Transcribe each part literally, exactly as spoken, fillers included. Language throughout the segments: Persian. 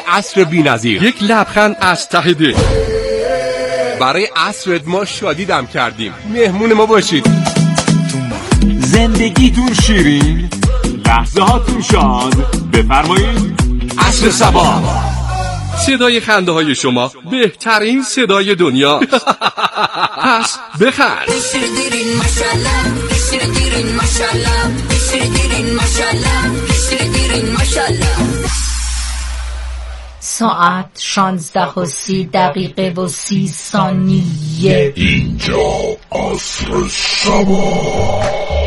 عصر بی‌نظیر. یک لبخند از ته دل. برای عصرت ما شادی دم کردیم. مهمون ما باشید. زندگیتون شیرین، لحظه هاتون شاد. بفرمایید. عصر صبا. صدای خنده های شما بهترین صدای دنیا. پس بخند. ساعت شانزده و سی دقیقه و سی ثانیه. اینجا عصر صبا.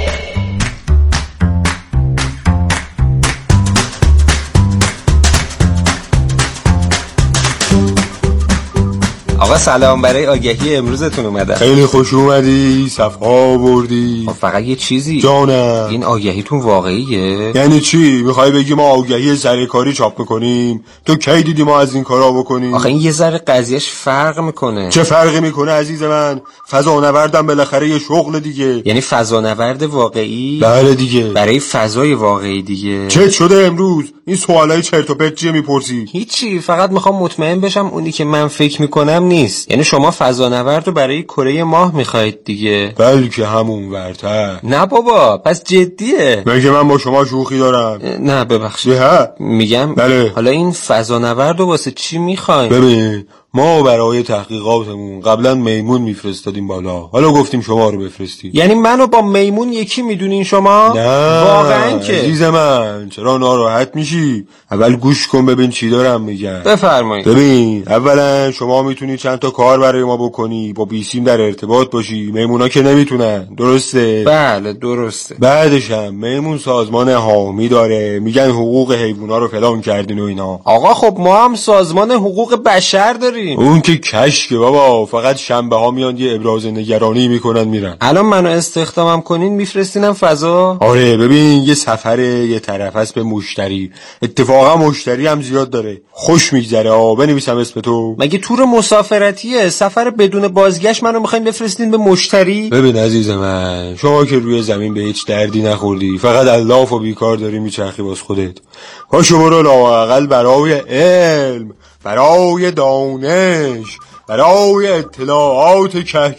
آقا سلام، برای آگهی امروزتون اومدم. خیلی خوش اومدی، صفحه بردی. فقط یه چیزی جانم، این آگهیتون واقعیه؟ یعنی چی؟ میخوای بگی ما آگهی سرکاری چاپ میکنیم؟ تو کی دیدی ما از این کارا بکنیم؟ آخه این یه ذره قضیهش فرق میکنه. چه فرقی میکنه عزیز من؟ فضانوردم بالاخره یه شغل دیگه. یعنی فضانورد واقعی؟ بله دیگه، برای فضای واقعی دیگه. چه شده امروز؟ این سوالای چرت و پرت چیه میپرسی؟ هیچی، فقط میخوام مطمئن بشم اونی که من فکر میکنم نیست. یعنی شما فضانورد رو برای کره ماه میخواید دیگه؟ بلکه همون ورتر. نه بابا، پس جدیه؟ مگه من با شما شوخی دارم؟ نه ببخشید. نه میگم بله. حالا این فضانورد رو واسه چی میخواین؟ ببین، ما برای تحقیقاتمون قبلا میمون میفرستادیم بالا، حالا گفتیم شما رو بفرستیم. یعنی منو با میمون یکی میدونین شما؟ نه واقعا که عزیز من، چرا ناراحت میشی؟ اول گوش کن ببین چی دارم میگم. بفرمایید. ببین، اولا شما میتونی چند تا کار برای ما بکنی، با بیسیم در ارتباط باشی، میمونا که نمیتونن، درسته؟ بله درسته. بعدش هم میمون سازمان حامی داره، میگن حقوق حیوونا رو فلان کردین و اینا. آقا خب ما هم سازمان حقوق بشر داریم. اون که کشکه بابا، فقط شنبه ها میان یه ابراز نگرانی میکنن میرن. الان منو استخدامم کنین میفرستینم فضا؟ آره ببین، یه سفره یه طرف هست به مشتری، اتفاقا مشتری هم زیاد داره، خوش میگذره. آ بنویسم اسم تو؟ مگه تور مسافرتیه؟ سفر بدون بازگشت منو میخواین بفرستین به مشتری؟ ببین عزیز من، شما که روی زمین به هیچ دردی نخوردی، فقط الاف و بیکار داری میچرخی باز خودت. پاشو برو لااقل برای علم، برای دانش، برای اطلاعات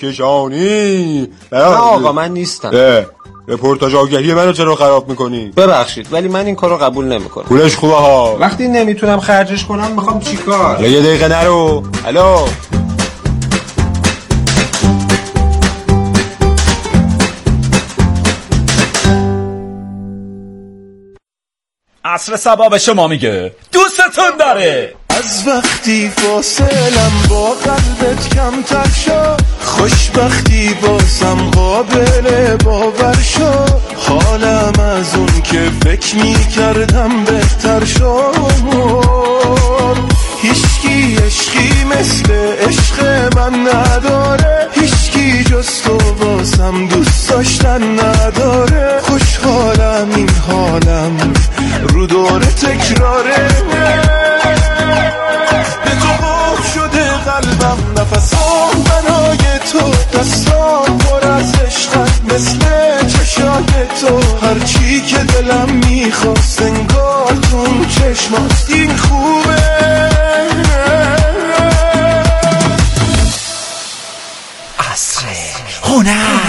کهکشانی. برای... نه آقا من نیستم. رپورتاج آگهی منو چرا خراب میکنی؟ ببخشید ولی من این کارو قبول نمیکنم. پولش خوبه ها. وقتی نمیتونم خرجش کنم میخوام چیکار؟ یه دقیقه نرو. الو عصر صبا به شما میگه دوستتون داره. از وقتی فاصلم با قلبت کمتر شد، خوشبختی بازم قابل باور شد، حالم از اون که فکر میکردم بهتر شد. هیچکی عشقی مثل عشق من نداره، هیچکی جز تو بازم دوست داشتن نداره. خوشحالم این حالم رو دور تکراره، به تو خوب شده قلبم، نفسام برای تو، دستام پر از عشقت مثل چشای تو، هرچی که دلم میخواست انگار تو اون چشمات. این خوبه عصر هنر.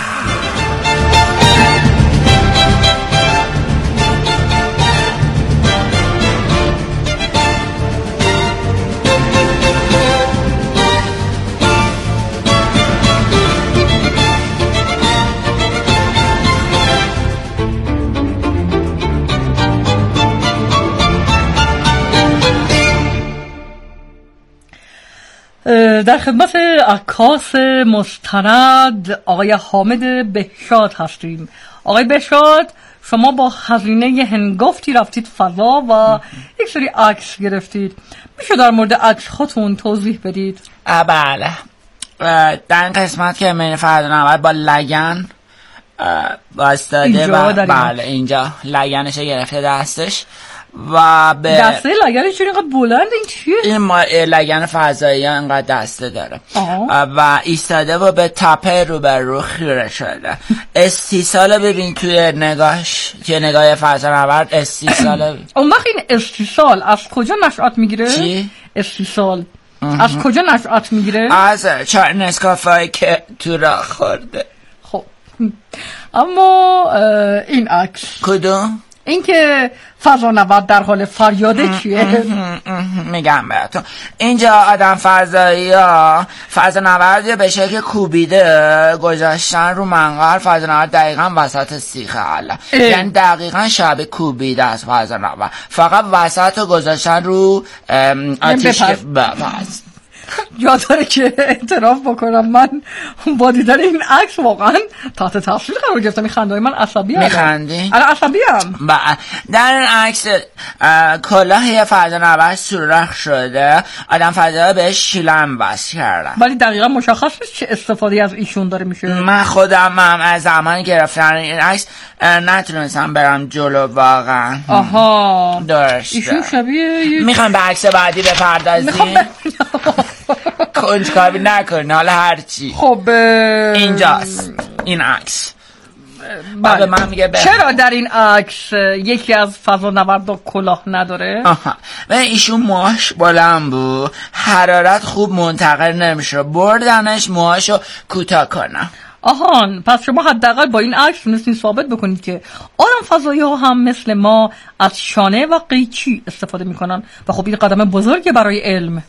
در خدمت عکاس مستند آقای حامد بهشاد هستیم. آقای بهشاد، شما با هزینه هنگفتی رفتید فضا و یک سری عکس گرفتید. میشه در مورد عکس هاتون توضیح بدید؟ بله، در این قسمت که من فردانورد با لگن واسطاده و بله اینجا لگنش گرفته دستش و به دسته لگنش چون اینقدر بلند این چیه؟ این ما لگن فضایی ها اینقدر دسته داره. آه. و ایستاده و به تپه رو بر رو خیره شده. استیصال ببین توی نگاهش که نگاه فضانورد استیصال. اون وقت این استیصال از کجا نشأت میگیره؟ چی؟ استیصال از کجا نشأت میگیره؟ از چهار نسکافه‌ای که تو راه خورده. خب اما این عکس کدوم؟ این که فضانورد در حال فریاده چیه؟ میگم بهتون اینجا آدم فضایی ها فضانورد به شکل کوبیده گذاشتن رو منقل. فضانورد دقیقا وسط سیخ حالا، یعنی دقیقا شبیه کوبیده از فضانورد، فقط وسط رو گذاشتن رو آتیش که بپس. جا داره که اعتراف بکنم من با دیدن این عکس واقعا تحت تاثیر قرار گرفتم. این خنده های من عصبی هم. میخندی؟ الان عصبی هم. در این عکس کلاه یه فضانورد سوراخ شده، آدم فضایی بهش شیلن بس کردن، ولی دقیقا مشخص نیست چه استفاده از ایشون داره میشه. من خودم هم از زمانی گرفتن این عکس نتونستم برم جلو واقعا. آها درسته. ایشون شبیه میخوام به عکس بعدی بپردازیم. کنجکاوی نکن حالا هرچی. خب اینجاست این عکس. بله. من میگه به چرا در این عکس یکی از فضانوردا کلاه نداره؟ آها ایشون موهاش بلند بود، حرارت خوب منتقل نمیشه، بردنش موهاشو کوتاه کنم. آهان پس شما حداقل با این عکس تونستین ثابت بکنید که آدم فضایی ها هم مثل ما از شانه و قیچی استفاده میکنن و خب این قدم بزرگی برای علم.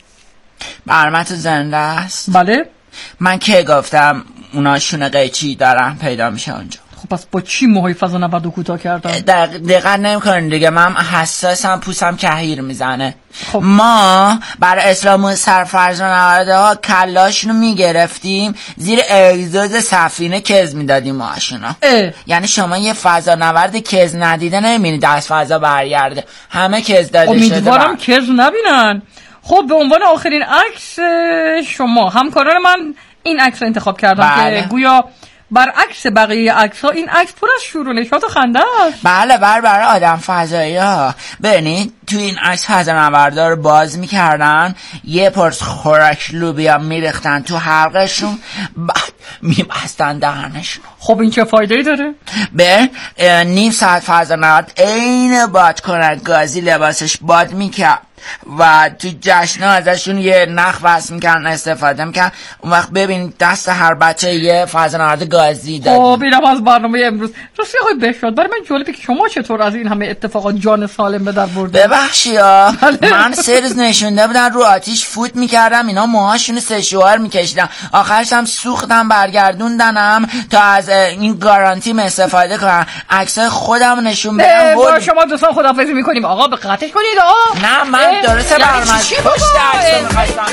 برمت زنده است؟ بله. من که گفتم اونا شونه قیچی دارن پیدا میشه اونجا. خب پس با چی موهای فضانورد رو کوتاه کردن؟ دقیقا نمیکنن دیگه، من حساسم، پوستم کهیر میزنه. خب. ما برای اسلام سر فضانورده ها کلاشونو میگرفتیم زیر اگزوز سفینه کز میدادیم ماشونا. یعنی شما یه فضانورد کز ندیده نمیبینی دست فضا برگرده، همه کز داده شده. امیدوارم کز نبینن. خب به عنوان آخرین عکس شما همکاران من این عکس رو انتخاب کردم. بله. که گویا برعکس بقیه عکس ها این عکس پر از شور و نشاط و خنده است. بله بر برای آدم فضایی ها. ببینید تو این عکس فضانوردا رو باز میکردن، یه پرس خوراک لوبیا میریختن تو حلقشون، بعد میبستن دهنشون. خب این چه فایده‌ای داره؟ به نیم ساعت فضانورد عین باد کنند گازی لباسش باد میکرد و تو جشن‌ها ازشون یه نخ وصل میکنن استفاده میکنن. اون وقت ببین دست هر بچه یه فضانورد گازی داد. خب اینم از برنامه امروز. راستی آقای بهشاد برای من جالبه که شما چطور از این همه اتفاقات جان سالم به در بردید؟ ببخشیا من سه روز نشونده بودن رو آتیش فوت میکردم، اینا موهاشونو سشوار میکشیدن، آخرش هم سوختم برگردوندنم تا از این گارانتیم استفاده کنم. عکسای خودم نشون بدم. با شما دوستان خداحافظی میکنیم. آقا به قطعش کنید. آقا نه من درسته برمز پشت عکس رو خواستم.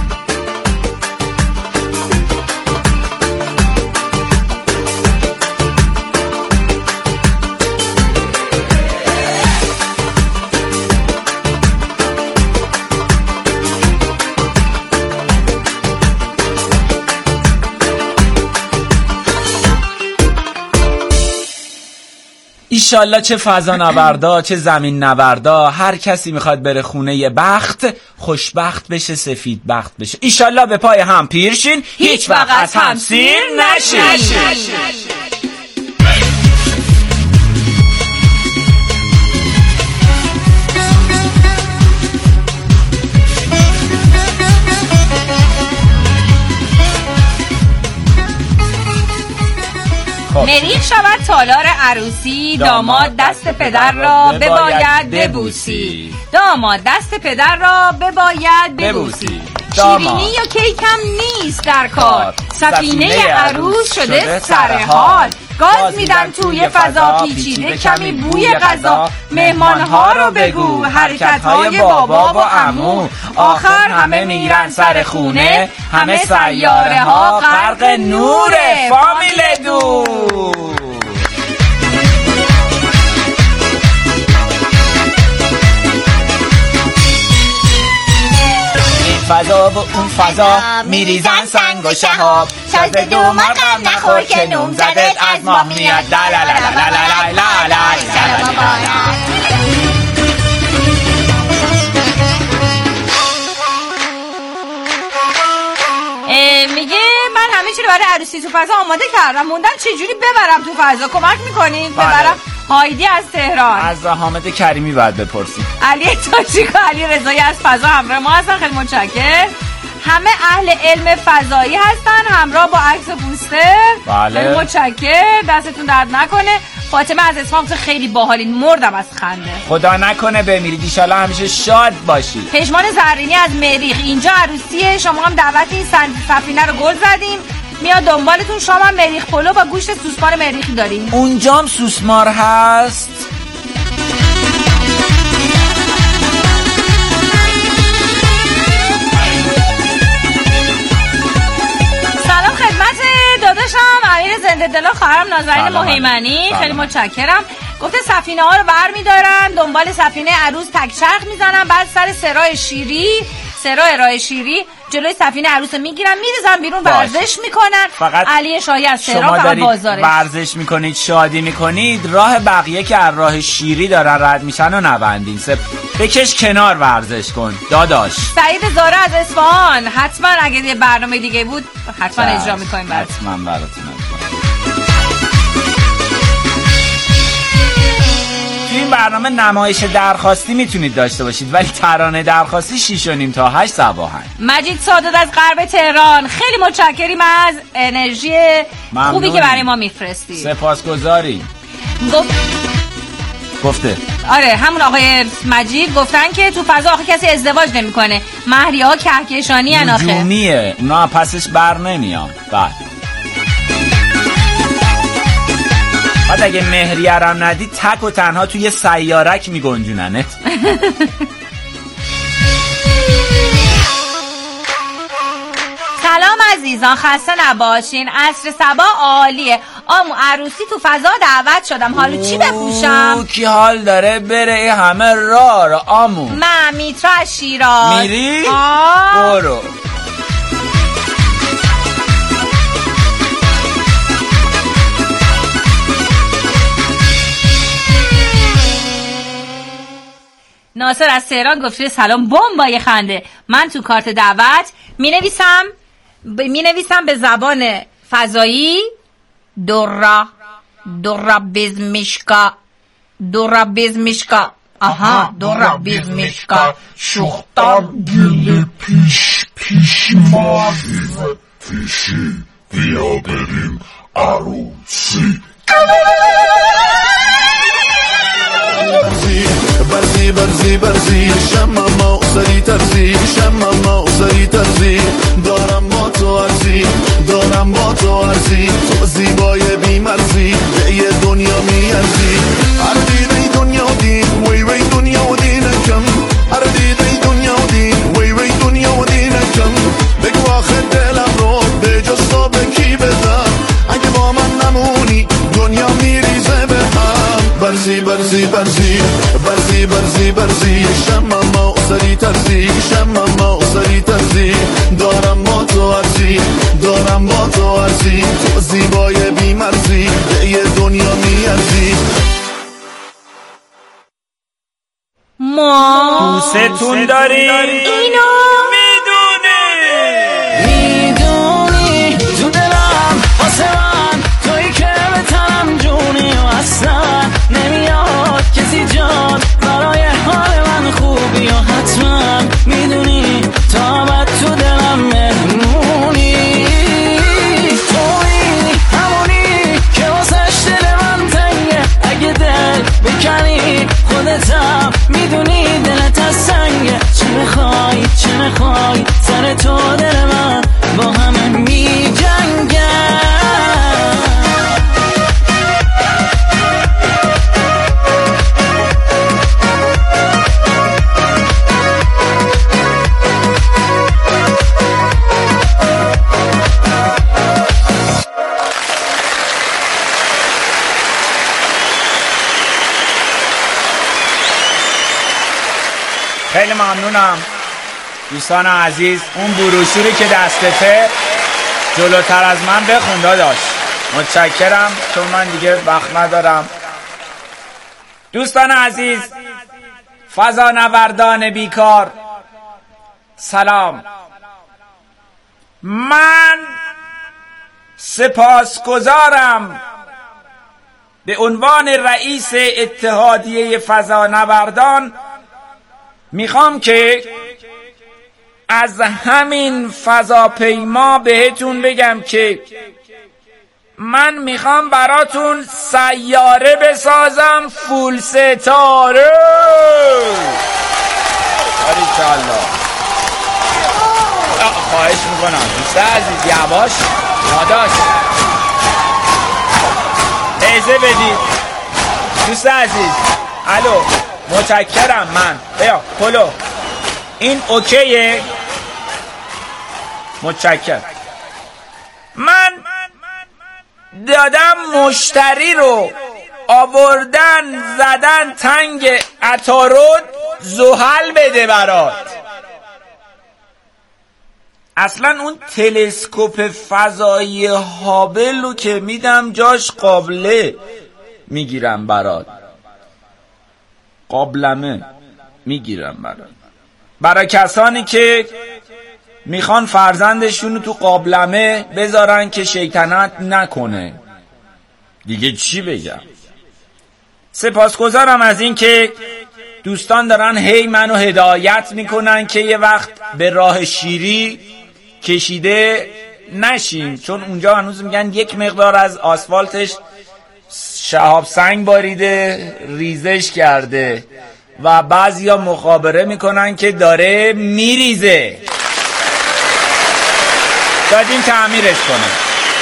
ایشالله چه فضا نوردا چه زمین نوردا، هر کسی میخواد بره خونه بخت خوشبخت بشه، سفید بخت بشه. ایشالله به پای هم پیرشین، هیچ وقت از هم سیر نشین. مریخ شود تالار عروسی، داماد دست پدر را بباید ببوسی. داماد دست پدر را بباید ببوسی. شیرینی یا کیکم نیست در کار، سفینه عروس شده سرحال. گاز میدن توی فضا پیچیده کمی بوی غذا، مهمانها رو بگو حرکتهای بابا و عمو. آخر همه میرن سر خونه، همه سیاره ها غرق نوره. فامیل دو فضا و اون فضا میریزن سنگ و شهاب، شاید دو مرقم نخور که نوم زدت از ماه میاد. لا لا لا لا لا لا لا لا لا لا لا لا. همه چی رو برای عروسی تو فضا آماده کردم، موندم چجوری ببرم تو فضا. کمک میکنین ببرم؟ هایدی از تهران. از حامد کریمی باید بپرسید. علی تاجیک و علی رضایی از فضا همراه ما هستن، خیلی متشکرم. همه اهل علم فضایی هستن همراه با عکس و پوستر. بله. خیلی متشکرم، دستتون درد نکنه. فاطمه از اصفهان خیلی باحالین، مردم از خنده. خدا نکنه بمیرید، ان شاءالله همیشه شاد باشید. پژمان زرینی از مریخ، اینجا عروسیه، شما هم دعوت این سفینه رو گل زدین، میاد دنبالتون. شما هم مریخ پلو با گوشت سوسمار مریخی دارین. اونجا هم سوسمار هست. سلام خدمت داداشم امیر زنده دلا خواهرم نازنین مهیمنی، خیلی متشکرم. گفته سفینه ها رو برمیدارن دنبال سفینه عروس تکچرخ میزنن، بعد سر سرای شیری سرای راه شیری جلوی سفینه عروس میگیرن میریزن بیرون، ورزش میکنن. فقط علی شاهی از تهران شما فقط بازاره ورزش میکنید شادی میکنید، راه بقیه که از راه شیری دارن رد میشن و نبندین. سپ... بکش کنار ورزش کن داداش. سعید زاره از اصفهان، حتما اگه یه برنامه دیگه بود حتما اجرا میکنیم براتون. حتما براتون تو این برنامه نمایش درخواستی میتونید داشته باشید، ولی ترانه درخواستی شیش و نیم تا هشت صباحن. مجید سادات از غرب تهران، خیلی متشکریم از انرژی ممنونی. خوبی که برای ما میفرستی. سپاسگزاری. گفت... گفته آره همون آقای مجید گفتن که تو فضا آخه کسی ازدواج نمیکنه، مهریه ها کهکشانی ان آخه. نجومیه، اونا پسش بر نمیان. بعد بعد اگه مهریه رم ندی تک و تنها توی سیارک میگنجوننت. سلام عزیزان، خسته نباشین. عصر صبا عالیه. آمو عروسی تو فضا دعوت شدم، حالا چی بپوشم؟ کی حال داره بره همه راه را آمو؟ من میترا از شیراز. میری؟ آه. برو. ناصر از تهران گفته سلام بمبای خنده. من تو کارت دعوت می نویسم ب... می نویسم به زبان فضایی دورا دورا بیزمیشکا دورا بیزمیشکا آها دورا بیزمیشکا شوختا گل پیش پیش ما پیشی بیا بریم عروسی. برزی برزی برزی شماما سری ترزی شماما سری ترزی دارم با تو ارزی دارم با تو ارزی تو زیبای بیمرزی به یه دنیا میارزی هر دیدی دنیا دین وی وی دنیا دینکم هر دیدی دنیا دین وی وی دنیا دینکم بگو آخه دلم رو به جز تو به کی بدم اگه با من نمونی دنیا میریزه به هم. برزی برزی برزی برزی برزی برزی شماما سری ترزی شماما سری ترزی دارم با تو ارزی دارم با تو ارزی تو زیبای بیمرزی به یه دنیا میارزی. ما دوستتون داریم اینو میدونی تو دلم واسه من تویی که به تنم جونی و اصلا نمیاد کسی جان برای حال من خوبی و حتما میدونی تا بعد تو دلم مهمونی تویی همونی که واسش دل من تنگه اگه دل بکنی خودتم میدونی دلت از سنگه چه میخوای چه میخوای سر تو دل من با همه میجنگه. خیلی ممنونم دوستان عزیز. اون بروشوری که دستته جلوتر از من بخون داداش. متشکرم چون من دیگه وقت ندارم. دوستان عزیز، فضانوردان بیکار سلام. من سپاسگزارم به عنوان رئیس اتحادیه فضانوردان میخوام که از همین فضاپیما بهتون بگم که من میخوام براتون سیاره بسازم فول ستاره. باریکالله. خواهش میکنم دوست عزیز یواش داداش اجازه بدید دوست عزیز. الو متشکرم. من بیا پلو این اوکیه. متشکرم. من دادم مشتری رو آوردن زدن تنگ عطارد زحل بده برات. اصلا اون تلسکوپ فضایی هابل رو که میدم جاش قابله میگیرم برات. قابلمه میگیرم برات. برای کسانی که میخوان فرزندشون رو تو قابلمه بذارن که شیطنت نکنه. دیگه چی بگم؟ سپاسگزارم از این که دوستان دارن هی منو هدایت میکنن که یه وقت به راه شیری کشیده نشیم، چون اونجا هنوز میگن یک مقدار از آسفالتش شهاب سنگ باریده ریزش کرده و بعضیا مخابره میکنن که داره میریزه. دادیم تعمیرش کنه.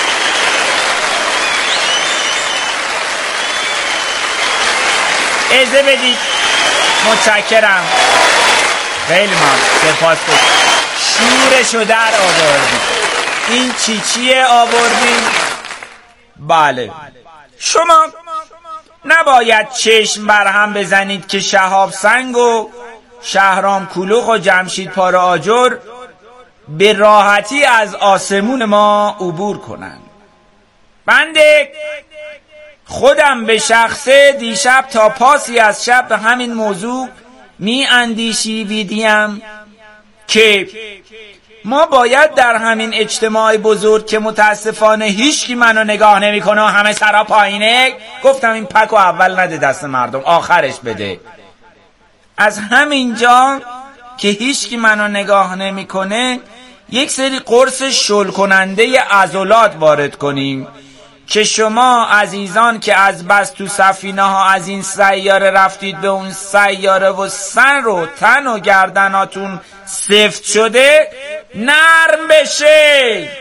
اجازه بدید. متشکرم. خیلی ممنون. سپاسگزارم. شورشو در آوردیم. این چی چیه آوردیم؟ بله. شما نباید چشم بر هم بزنید که شهاب سنگ و شهرام کلوخ و جمشید پار آجر به راحتی از آسمون ما عبور کنند. بنده خودم به شخصه دیشب تا پاسی از شب به همین موضوع می اندیشیدیم که ما باید در همین اجتماع بزرگ که متاسفانه هیچکی منو نگاه نمیکنه و همه سرا پایینه، گفتم این پکو اول نده دست مردم آخرش بده. از همینجا که هیچکی منو نگاه نمیکنه یک سری قرص شل کننده عضلات وارد کنیم که شما عزیزان که از بس تو سفینه ها از این سیاره رفتید به اون سیاره و سن رو تن و گردناتون سفت شده نرم بشه.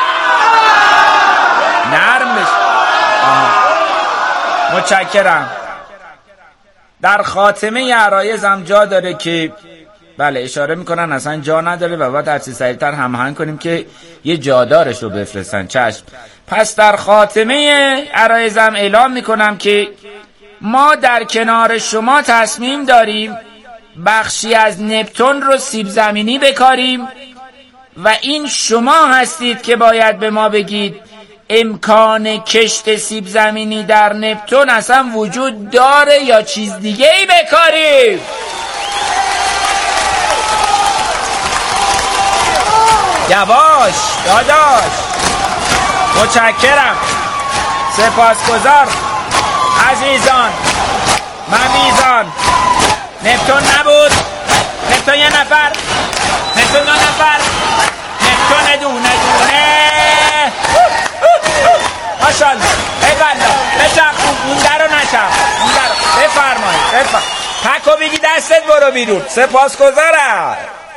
نرم بشه. آه. متشکرم. در خاتمه عرایزم جا داره که بله اشاره میکنن اصلا جا نداره و باید هرچی سریعتر هماهنگ کنیم که یه جادارش رو بفرستن. چشم. پس در خاتمه عرایزم اعلام میکنم که ما در کنار شما تصمیم داریم بخشی از نپتون رو سیب زمینی بکاریم و این شما هستید که باید به ما بگید امکان کشت سیب زمینی در نپتون اصلا وجود داره یا چیز دیگه ای بکاریم. یواش داداش. متشکرم. سپاسگزار عزیزان ممیزان. نپتون نبود. نپتون یه نفر. نپتون دو نفر. نپتون دونه دونه. ماشالله. ایوالا. بچخ اون در رو نچم. اون در رو بفرمایید. بفرمایید. پکو بگی دستت برو بیرون. سپاسگزارم.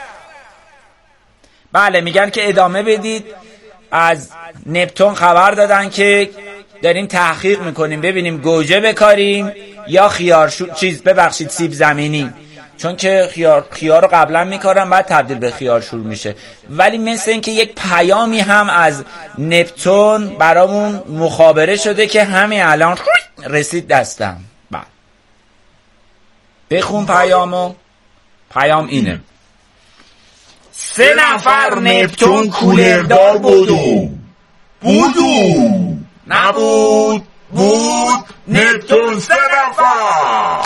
بله میگن که ادامه بدید. از نپتون خبر دادن که داریم تحقیق میکنیم ببینیم گوجه بکاریم یا خیار شو... چیز ببخشید سیب زمینی، چون که خیار خیار رو قبلا میکارن بعد تبدیل به خیار شور میشه. ولی مثل این که یک پیامی هم از نپتون برامون مخابره شده که همین الان رسید دستم. بعد بخون پیامو. پیام اینه: سه نفر نپتون کولردار بودو. بودو نبود. بود. نپتون سه نفر.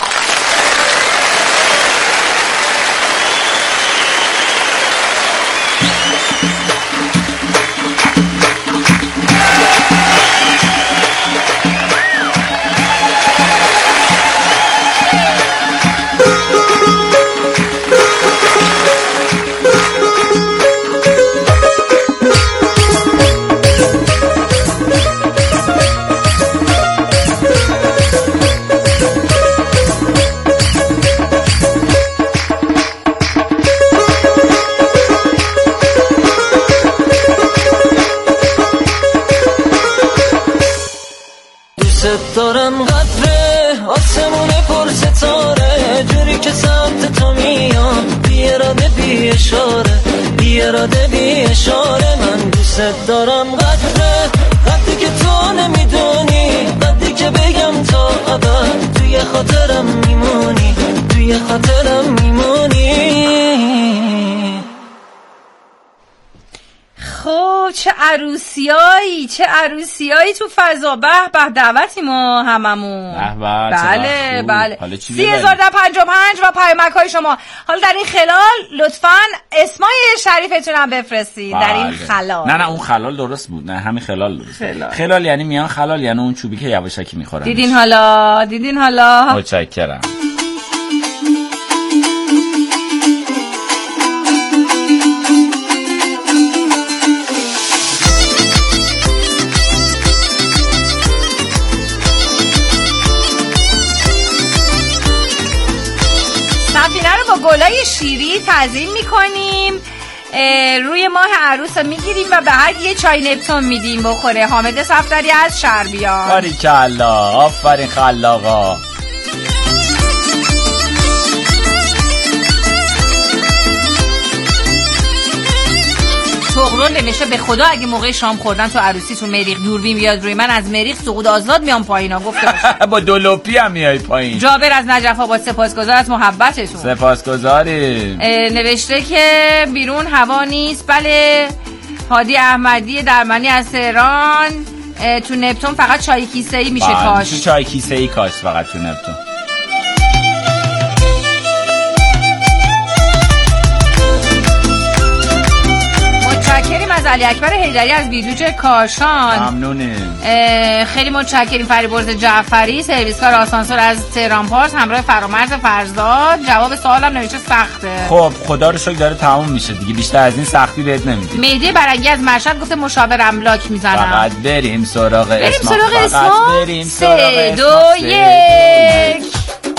اراده بی اشاره، بی اراده بی اشاره. من دوست دارم قدره، قدری که تو نمیدونی، قدری که بگم تا ابد توی خاطرم میمونی، توی خاطرم میمونی. خب چه عروسیایی، چه عروسیایی تو فضا. به به دعوتی ما هممون. بله بله. سی هزار در پنجاه و پنج و پیامک های شما. حالا در این خلال لطفاً اسمای شریفتون هم بفرستید. در این خلال. نه نه اون خلال درست بود، نه همین خلال درست. خلال, خلال یعنی میان خلال، یعنی اون چوبی که یواشکی میخورن. دیدین حالا، دیدین حالا. متشکرم. گلای شیری تعظیم میکنیم، روی ماه عروس میگیریم و به هر یه چای نپتون میدیم بخوره. حامد صفدری از شربیان. باریکلا، آفرین خلاقا. تغرون نمیشه به خدا اگه موقع شام خوردن تو عروسی تو مریخ دوربین بیاد روی من، از مریخ سقوط آزاد میام پایینا. گفته باشه با دولوپی هم میای پایین. جابر از نجف آباد سپاسگزار از محبتتون. سپاسگزاریم. نوشته که بیرون هوا نیست. بله. هادی احمدی درمانی از تهران، تو نپتون فقط چای کیسه ای میشه کاش. تو چای کیسه ای کاش فقط تو نپتون. متشکریم از علی اکبر حیدری از بیدوج کاشان. ممنونیم. خیلی متشکریم. فریبرز جعفری سرویسکار آسانسور از تهران پارس همراه فرامرز فرزاد. جواب سوالم نوشته سخته. خب خدا رو شکر داره تموم میشه دیگه، بیشتر از این سختی بهت نمیدیم. مهدی برنگی از مشهد گفته مشاور املاک میزنم. فقط بریم سراغ بریم اسما. سراغ اسما. فقط بریم سراغ سه اسما. دو یک.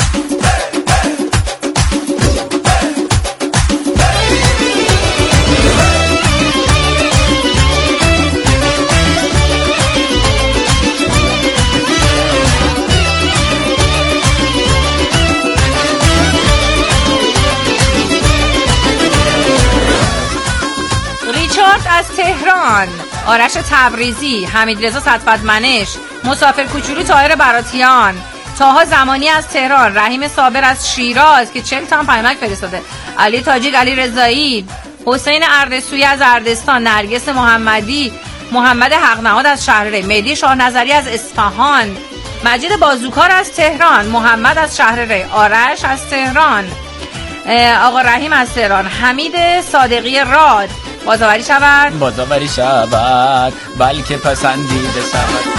از تهران، آرش تبریزی، حمیدرضا صدفتمنش، مسافر کوچولو طاهر براتیان، طاها زمانی از تهران، رحیم صابر از شیراز که چهل تا پیامک فرستاده، علی تاجیک، علی رضایی، حسین اردسویی از اردستان، نرگس محمدی، محمد حقنهاد از شهرره، مهدی شاه نظری از اصفهان، مجید بازوکار از تهران، محمد از شهرره، آرش از تهران، آقا رحیم از تهران، حمید صادقی راد. بازاوری شود، بازاوری شود، بلکه پسندیده شود.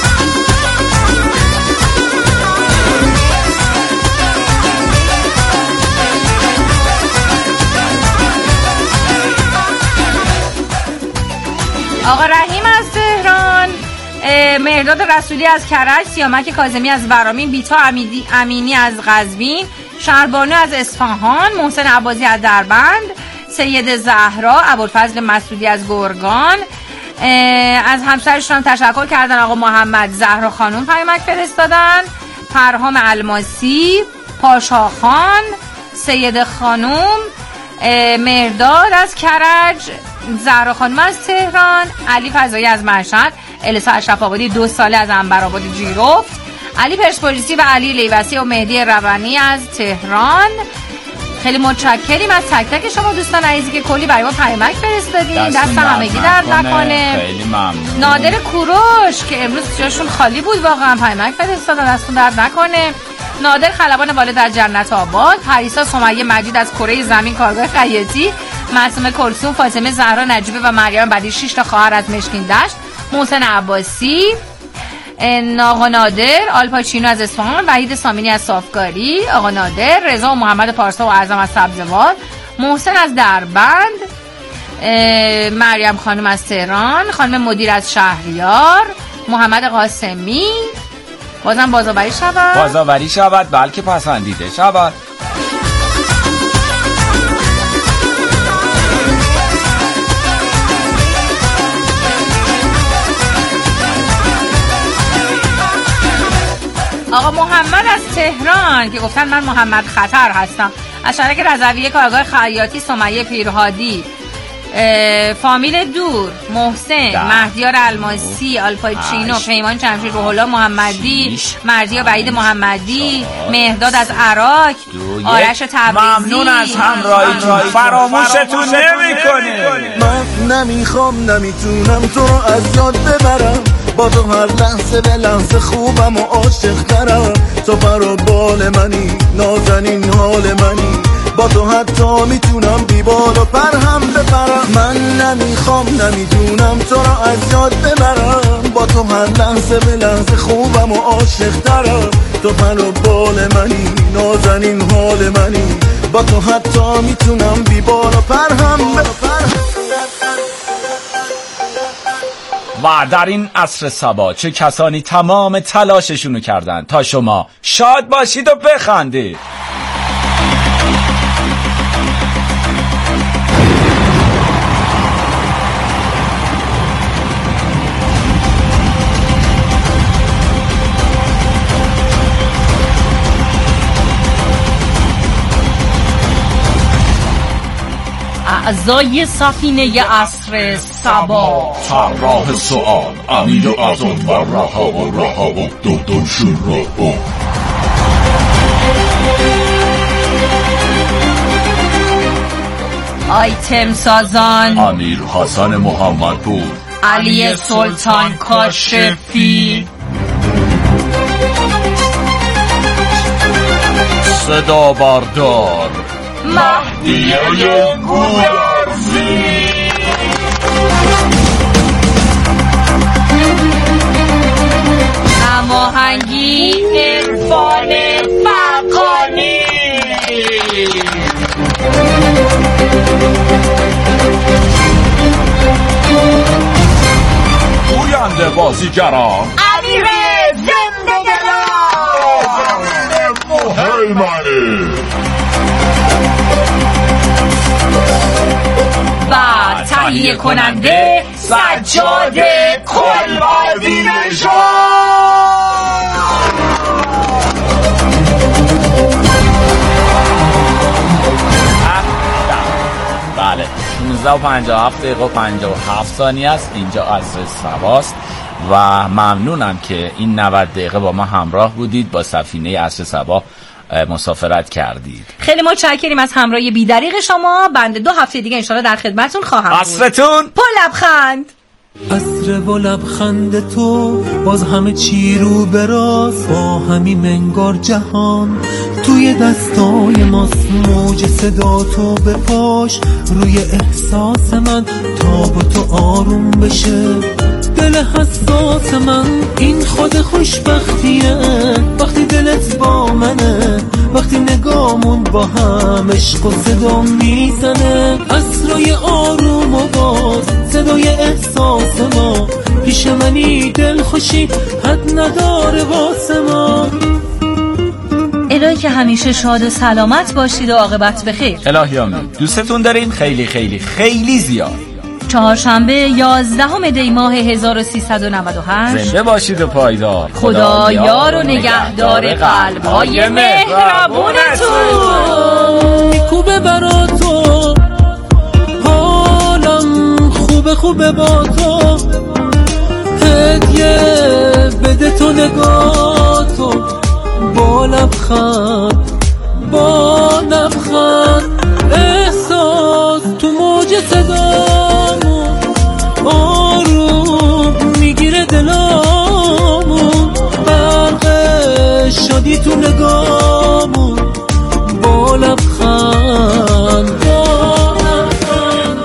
آقا رحیم از تهران، مهرداد رسولی از کرج، سیامک کاظمی از ورامین، بیتا امینی از قزوین، شهربانو از اصفهان، محسن عباسی از دربند، سید زهرا، ابوالفضل مسعودی از گرگان. از همسرشون تشکر کردن. آقا محمد، زهرا خانم پیامک فرستادن، پرهام الماسی، پاشا خان، سید خانم، مهرداد از کرج، زهرا خانم از تهران، علی فضایی از مشهد، السا اشرف آبادی دو ساله از عنبرآباد جیرفت، علی پرسپولیسی و علی لیوسی و مهدی روانی از تهران. خیلی متشکریم از تک تک شما دوستان عزیزی که کلی برای ما پیامک فرستادین. دست همگی درد نکنه. خیلی ممنون. نادر کوروش که امروز جاشون خالی بود واقعا پیامک فرستادن، دستتون درد نکنه. نادر خلبان والد از جنت آباد، پریسا سمیه مجید از کره زمین کارگاه خیاطی، معصومه کلثوم، فاطمه زهرا نجیبه و مریم بدی شش تا خواهر از مشکین دشت، محسن عباسی، آقا نادر، آلپاچینو از اصفهان، وحید سامینی از صافکاری، آقا نادر، رضا و محمد پارسا و اعظم از سبزوار، محسن از دربند، مریم خانم از تهران، خانم مدیر از شهریار، محمد قاسمی. بازم بازاوری شود، بازاوری شود، بلکه پسندیده شود. آقا محمد از تهران که گفتن من محمد خطر هستم، از شرک رضوی کارگاه خیاطی سمیه پیرهادی، فامیل دور محسن، مهدیار الماسی، آلپاچینو، پیمان جمشید، روح‌الله محمدی، مردیا بعید محمدی، مهداد از عراق، آرش تبریزی. ممنون از همراهیتون، فراموشتون نمی‌کنیم. من نمیخوام نمیتونم تو رو از یاد ببرم، با تو هر لحظه به لحظه خوبم و عاشق ترم. تو پر و بال منی، نازنین حال منی، با تو حتی میتونم بیبال و پر هم بپرم. من نمیخوام نمیدونم تو رو از یاد ببرم، با تو هر لحظه به لحظه خوبم و عاشق ترم. تو پر و بال منی، نازنین حال منی، با تو حتی میتونم بیبال و پر هم بپرم. و در این عصر صبا چه کسانی تمام تلاششونو کردن تا شما شاد باشید و بخندید. اعضای سفینه عصر صبا، طراح سؤال امیر اعظم و رها و رها و دودون شروع. آیتم سازان امیر حسن محمد بود، علی سلطان کاشفی، صدا بردار مهدیه گودرزی. هماهنگی عرفان فقانی، گوینده بازیگران امیر زندگران، مهیمنی و تهیه کننده سجاد کلبادی نژاد. بله شانزده و پنجاه و هفت دقیقه و پنجاه و هفت ثانیه است. اینجا عصر صباست و ممنونم که این نود دقیقه با ما همراه بودید، با سفینه عصر صبا مسافرت کردید. خیلی متشکریم از همراهی بی‌دریغ شما. بنده دو هفته دیگه انشالله در خدمتتون خواهم بود. عصرتون پر لبخند. عصر و لبخند تو باز همه چی رو براست، با همین منگار جهان توی دستای ماست. موج صدا تو بپاش روی احساس من تا با تو آروم بشه دل حساس من. این خود خوشبختیه وقتی دلت با منه، وقتی نگامون با هم عشق و صدا میزنه. عصرای آروم و باز صدای احساس ما، پیش منی دل خوشی حد نداره واسه ما. الهی که همیشه شاد و سلامت باشید و عاقبت بخیر. الهی آمین. دوستتون داریم خیلی خیلی خیلی زیاد. چهارشنبه یازدهم دی ماه هزار و سیصد و نود و هشت. زنده باشید و پایدار. خدا یار و نگهدار قلب‌های مهربونتون. خوبه برا تو حالم، خوبه خوبه با تو، هدیه بده تو نگاه تو، با لبخند با لبخند